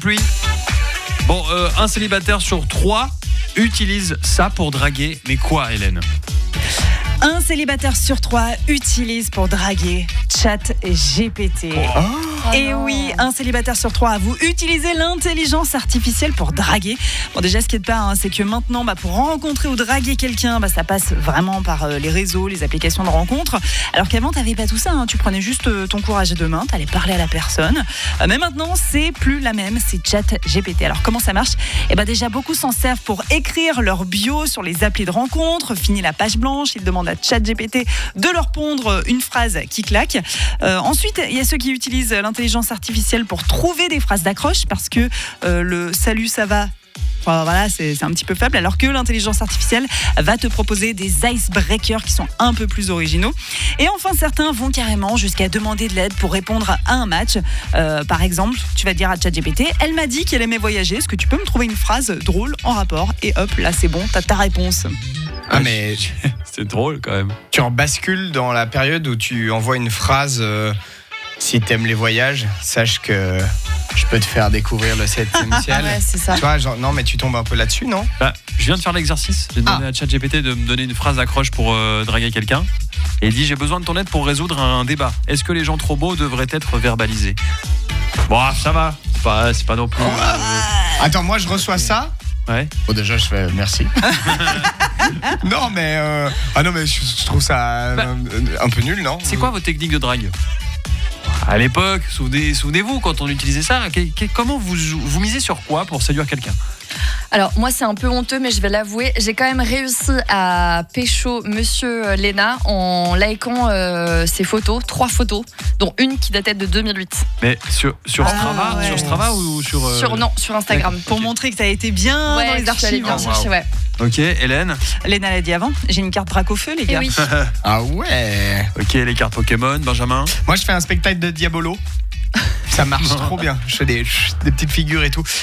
pluie. Bon, un célibataire sur 3 utilise ça pour draguer. Mais quoi, Hélène ? Un célibataire sur 3 utilise pour draguer ChatGPT. Et oui, un célibataire sur 3 avoue utiliser l'intelligence artificielle pour draguer. Bon, déjà, ce qui est de pas, c'est que maintenant, pour rencontrer ou draguer quelqu'un, ça passe vraiment par les réseaux, les applications de rencontres. Alors qu'avant, t'avais pas tout ça. Tu prenais juste ton courage à deux mains, t'allais parler à la personne. Mais maintenant, c'est plus la même. C'est ChatGPT. Alors, comment ça marche ? Déjà, beaucoup s'en servent pour écrire leur bio sur les applis de rencontres. Fini la page blanche, ils demandent à ChatGPT de leur pondre une phrase qui claque. Ensuite, il y a ceux qui utilisent l'intelligence artificielle pour trouver des phrases d'accroche parce que le « salut, ça va ?» c'est un petit peu faible, alors que l'intelligence artificielle va te proposer des icebreakers qui sont un peu plus originaux. Et enfin, certains vont carrément jusqu'à demander de l'aide pour répondre à un match. Par exemple, tu vas dire à ChatGPT, elle m'a dit qu'elle aimait voyager, est-ce que tu peux me trouver une phrase drôle en rapport ? Et hop, là c'est bon, t'as ta réponse. Ah mais c'est drôle quand même. Tu en bascules dans la période où tu envoies une phrase si t'aimes les voyages, sache que je peux te faire découvrir le 7e ciel. Ouais, c'est ça. Tu vois, genre, non mais tu tombes un peu là-dessus, non ? Je viens de faire l'exercice. J'ai demandé à ChatGPT de me donner une phrase d'accroche pour draguer quelqu'un. Et il dit, j'ai besoin de ton aide pour résoudre un débat. Est-ce que les gens trop beaux devraient être verbalisés ? Bon, ça va. C'est pas non plus... Attends, moi je reçois ça. Ouais. Bon, déjà je fais merci. Non mais je trouve ça un peu nul, non ? C'est quoi vos techniques de drague ? À l'époque, souvenez-vous, quand on utilisait ça, comment vous misez sur quoi pour séduire quelqu'un ? Alors moi c'est un peu honteux mais je vais l'avouer, j'ai quand même réussi à pécho Monsieur Léna en likant ses photos, 3 photos, dont une qui datait de 2008. Mais sur Strava, ouais. sur Strava ou sur... Non, sur Instagram. Pour montrer que t'as été bien dans les archives. Bien chercher, ouais. Ok, Hélène. Léna l'a dit avant, j'ai une carte drac au feu, les gars. Et oui. Ah ouais. Ok, les cartes Pokémon, Benjamin. Moi je fais un spectacle de Diabolo. Ça marche trop bien. Je fais des petites figures et tout.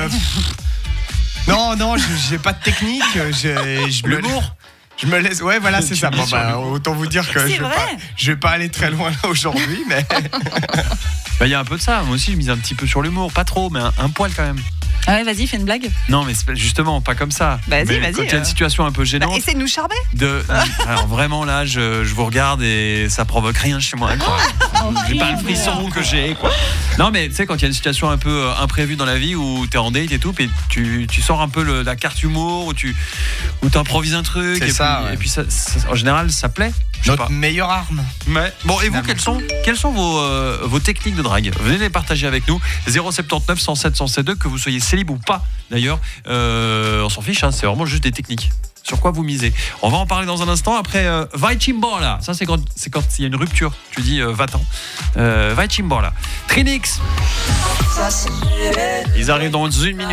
Non, j'ai pas de technique. L'humour. Je me laisse. Ouais, voilà, c'est ça. Bon, autant vous dire que je vais pas aller très loin là aujourd'hui, mais. Il y a un peu de ça. Moi aussi, je mise un petit peu sur l'humour, pas trop, mais un poil quand même. Ah ouais, vas-y, fais une blague. Non, mais justement, pas comme ça. Vas-y. Quand il y a une situation un peu gênante. Essaie de nous charmer. Alors vraiment là, je vous regarde et ça provoque rien chez moi, quoi. J'ai pas le frisson que j'ai, quoi. Non, mais tu sais, quand il y a une situation un peu imprévue dans la vie où t'es en date et tout, et tu sors un peu la carte humour, où t'improvises un truc. C'est et puis ça, en général, ça plaît. Notre meilleure arme. Ouais. Bon, et vous, quelles sont vos techniques de drague ? Venez les partager avec nous. 079 107 107 que vous soyez célib ou pas, d'ailleurs. On s'en fiche, c'est vraiment juste des techniques. Sur quoi vous misez ? On va en parler dans un instant. Après, vai Chimbola. Ça, c'est quand il y a une rupture. Tu dis, va-t'en. Vai Chimbola. Trinix. Ils arrivent dans une minute.